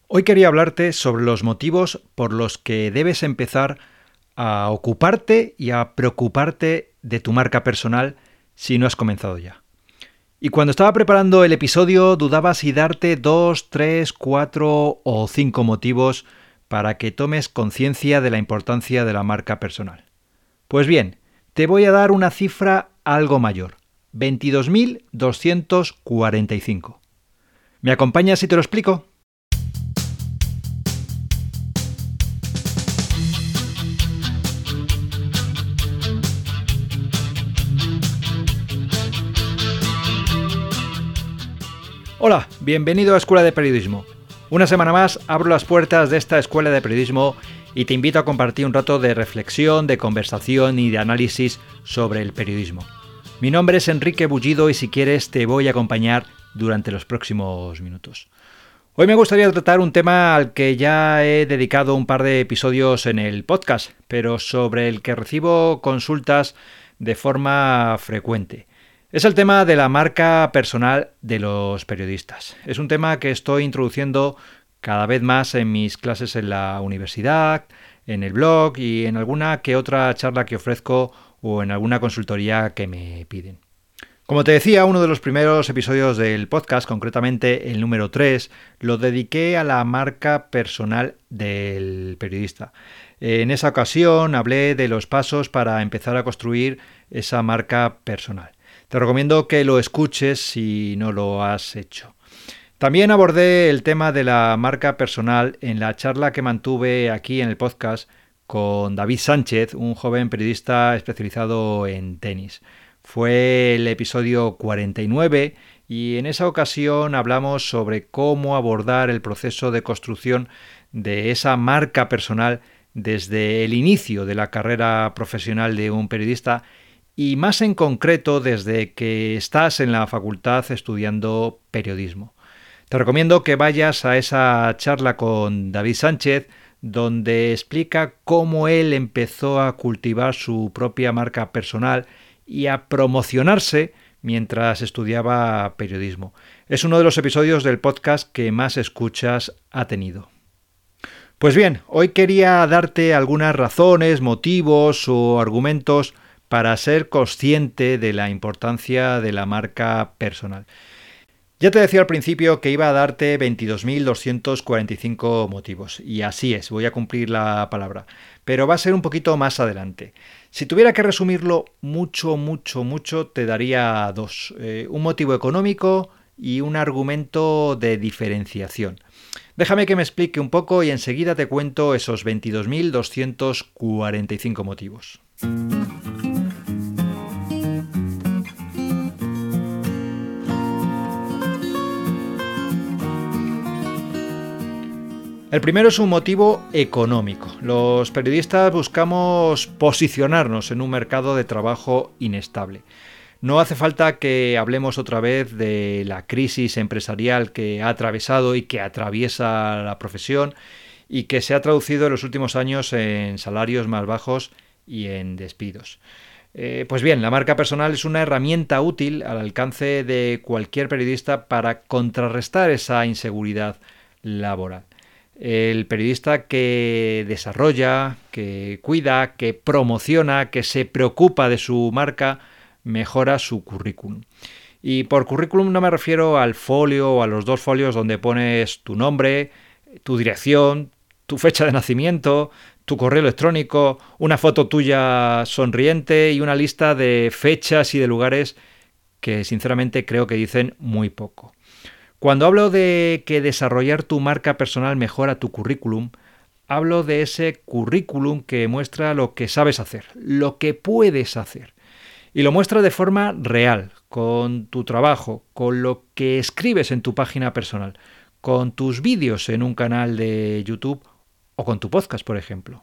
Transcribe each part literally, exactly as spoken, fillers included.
Hoy quería hablarte sobre los motivos por los que debes empezar a ocuparte y a preocuparte de tu marca personal si no has comenzado ya. Y cuando estaba preparando el episodio dudaba si darte dos, tres, cuatro o cinco motivos para que tomes conciencia de la importancia de la marca personal. Pues bien, te voy a dar una cifra algo mayor, veintidós mil doscientos cuarenta y cinco. ¿Me acompañas si te lo explico? Hola, bienvenido a Escuela de Periodismo. Una semana más abro las puertas de esta Escuela de Periodismo y te invito a compartir un rato de reflexión, de conversación y de análisis sobre el periodismo. Mi nombre es Enrique Bullido y si quieres te voy a acompañar durante los próximos minutos. Hoy me gustaría tratar un tema al que ya he dedicado un par de episodios en el podcast, pero sobre el que recibo consultas de forma frecuente. Es el tema de la marca personal de los periodistas. Es un tema que estoy introduciendo cada vez más en mis clases en la universidad, en el blog y en alguna que otra charla que ofrezco o en alguna consultoría que me piden. Como te decía, uno de los primeros episodios del podcast, concretamente el número tres, lo dediqué a la marca personal del periodista. En esa ocasión hablé de los pasos para empezar a construir esa marca personal. Te recomiendo que lo escuches si no lo has hecho. También abordé el tema de la marca personal en la charla que mantuve aquí en el podcast con David Sánchez, un joven periodista especializado en tenis. Fue el episodio cuarenta y nueve y en esa ocasión hablamos sobre cómo abordar el proceso de construcción de esa marca personal desde el inicio de la carrera profesional de un periodista y más en concreto desde que estás en la facultad estudiando periodismo. Te recomiendo que vayas a esa charla con David Sánchez, donde explica cómo él empezó a cultivar su propia marca personal y a promocionarse mientras estudiaba periodismo. Es uno de los episodios del podcast que más escuchas ha tenido. Pues bien, hoy quería darte algunas razones, motivos o argumentos para ser consciente de la importancia de la marca personal. Ya te decía al principio que iba a darte veintidós mil doscientos cuarenta y cinco motivos, y así es, voy a cumplir la palabra, pero va a ser un poquito más adelante. Si tuviera que resumirlo mucho, mucho, mucho, te daría dos, eh, un motivo económico y un argumento de diferenciación. Déjame que me explique un poco y enseguida te cuento esos veintidós mil doscientos cuarenta y cinco motivos. El primero es un motivo económico. Los periodistas buscamos posicionarnos en un mercado de trabajo inestable. No hace falta que hablemos otra vez de la crisis empresarial que ha atravesado y que atraviesa la profesión y que se ha traducido en los últimos años en salarios más bajos y en despidos. Eh, pues bien, la marca personal es una herramienta útil al alcance de cualquier periodista para contrarrestar esa inseguridad laboral. El periodista que desarrolla, que cuida, que promociona, que se preocupa de su marca, mejora su currículum. Y por currículum no me refiero al folio o a los dos folios donde pones tu nombre, tu dirección, tu fecha de nacimiento, tu correo electrónico, una foto tuya sonriente y una lista de fechas y de lugares que sinceramente creo que dicen muy poco. Cuando hablo de que desarrollar tu marca personal mejora tu currículum, hablo de ese currículum que muestra lo que sabes hacer, lo que puedes hacer. Y lo muestra de forma real, con tu trabajo, con lo que escribes en tu página personal, con tus vídeos en un canal de YouTube o con tu podcast, por ejemplo.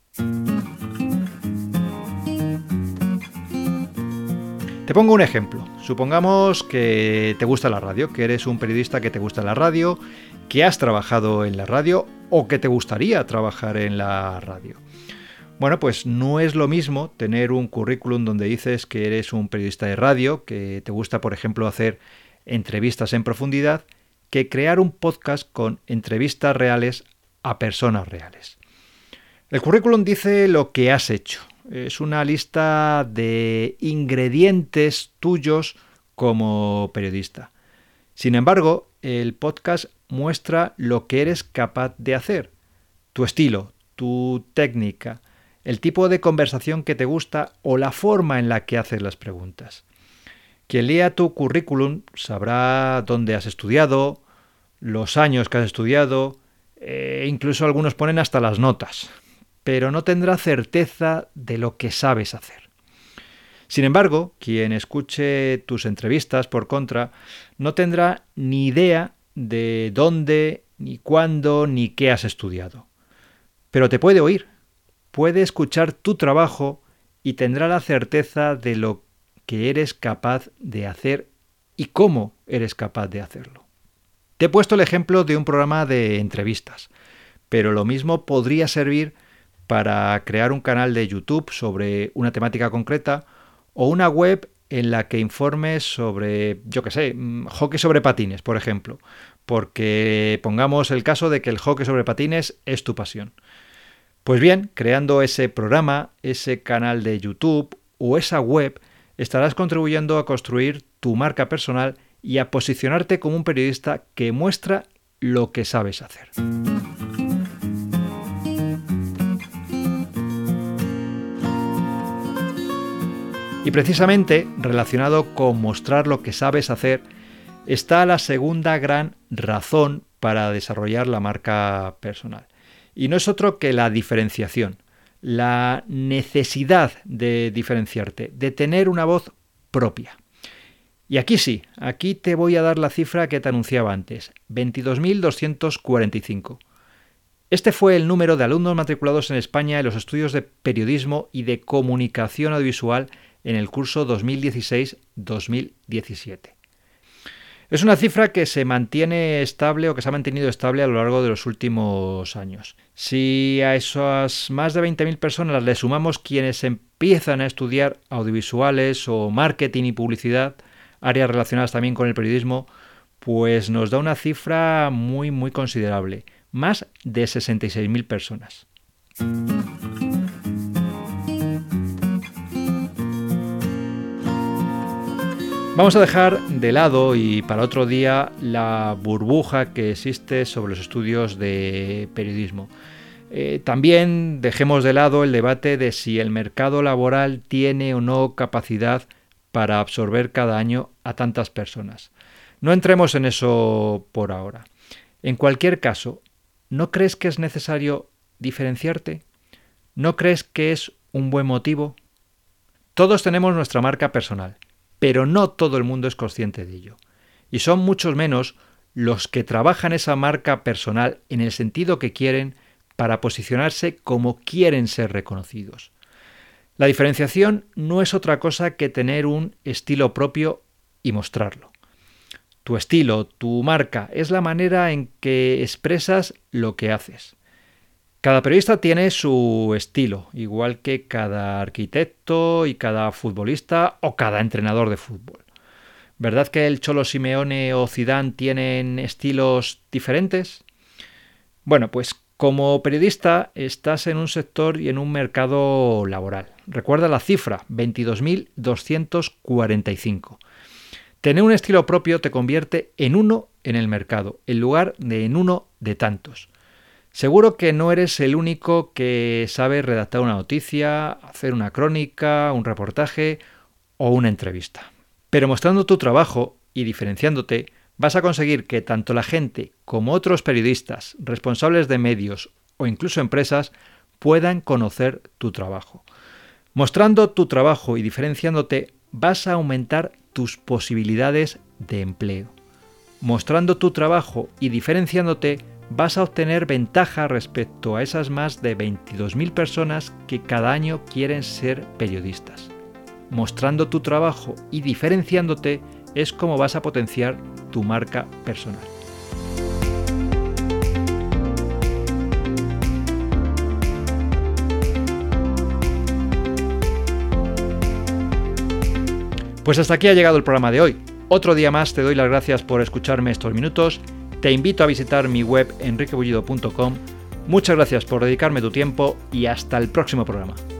Te pongo un ejemplo. Supongamos que te gusta la radio, que eres un periodista que te gusta la radio, que has trabajado en la radio o que te gustaría trabajar en la radio. Bueno, pues no es lo mismo tener un currículum donde dices que eres un periodista de radio, que te gusta, por ejemplo, hacer entrevistas en profundidad, que crear un podcast con entrevistas reales a personas reales. El currículum dice lo que has hecho. Es una lista de ingredientes tuyos como periodista. Sin embargo, el podcast muestra lo que eres capaz de hacer, tu estilo, tu técnica, el tipo de conversación que te gusta o la forma en la que haces las preguntas. Quien lea tu currículum sabrá dónde has estudiado, los años que has estudiado, e incluso algunos ponen hasta las notas, pero no tendrá certeza de lo que sabes hacer. Sin embargo, quien escuche tus entrevistas, por contra, no tendrá ni idea de dónde, ni cuándo, ni qué has estudiado. Pero te puede oír, puede escuchar tu trabajo y tendrá la certeza de lo que eres capaz de hacer y cómo eres capaz de hacerlo. Te he puesto el ejemplo de un programa de entrevistas, pero lo mismo podría servir para crear un canal de YouTube sobre una temática concreta o una web en la que informes sobre, yo qué sé, hockey sobre patines, por ejemplo, porque pongamos el caso de que el hockey sobre patines es tu pasión. Pues bien, creando ese programa, ese canal de YouTube o esa web, estarás contribuyendo a construir tu marca personal y a posicionarte como un periodista que muestra lo que sabes hacer. Y precisamente, relacionado con mostrar lo que sabes hacer, está la segunda gran razón para desarrollar la marca personal. Y no es otro que la diferenciación, la necesidad de diferenciarte, de tener una voz propia. Y aquí sí, aquí te voy a dar la cifra que te anunciaba antes, veintidós mil doscientos cuarenta y cinco. Este fue el número de alumnos matriculados en España en los estudios de periodismo y de comunicación audiovisual en el curso dos mil dieciséis dos mil diecisiete. Es una cifra que se mantiene estable o que se ha mantenido estable a lo largo de los últimos años. Si a esas más de veinte mil personas le sumamos quienes empiezan a estudiar audiovisuales o marketing y publicidad, áreas relacionadas también con el periodismo, pues nos da una cifra muy muy considerable, más de sesenta y seis mil personas. Vamos a dejar de lado y para otro día la burbuja que existe sobre los estudios de periodismo. Eh, también dejemos de lado el debate de si el mercado laboral tiene o no capacidad para absorber cada año a tantas personas. No entremos en eso por ahora. En cualquier caso, ¿no crees que es necesario diferenciarte? ¿No crees que es un buen motivo? Todos tenemos nuestra marca personal, pero no todo el mundo es consciente de ello. Y son muchos menos los que trabajan esa marca personal en el sentido que quieren para posicionarse como quieren ser reconocidos. La diferenciación no es otra cosa que tener un estilo propio y mostrarlo. Tu estilo, tu marca, es la manera en que expresas lo que haces. Cada periodista tiene su estilo, igual que cada arquitecto y cada futbolista o cada entrenador de fútbol. ¿Verdad que el Cholo Simeone o Zidane tienen estilos diferentes? Bueno, pues como periodista estás en un sector y en un mercado laboral. Recuerda la cifra, veintidós mil doscientos cuarenta y cinco. Tener un estilo propio te convierte en uno en el mercado, en lugar de en uno de tantos. Seguro que no eres el único que sabe redactar una noticia, hacer una crónica, un reportaje o una entrevista. Pero mostrando tu trabajo y diferenciándote, vas a conseguir que tanto la gente como otros periodistas, responsables de medios o incluso empresas puedan conocer tu trabajo. Mostrando tu trabajo y diferenciándote, vas a aumentar tus posibilidades de empleo. Mostrando tu trabajo y diferenciándote, vas a obtener ventaja respecto a esas más de veintidós mil personas que cada año quieren ser periodistas. Mostrando tu trabajo y diferenciándote es como vas a potenciar tu marca personal. Pues hasta aquí ha llegado el programa de hoy. Otro día más te doy las gracias por escucharme estos minutos te invito a visitar mi web enrique bullido punto com. Muchas gracias por dedicarme tu tiempo y hasta el próximo programa.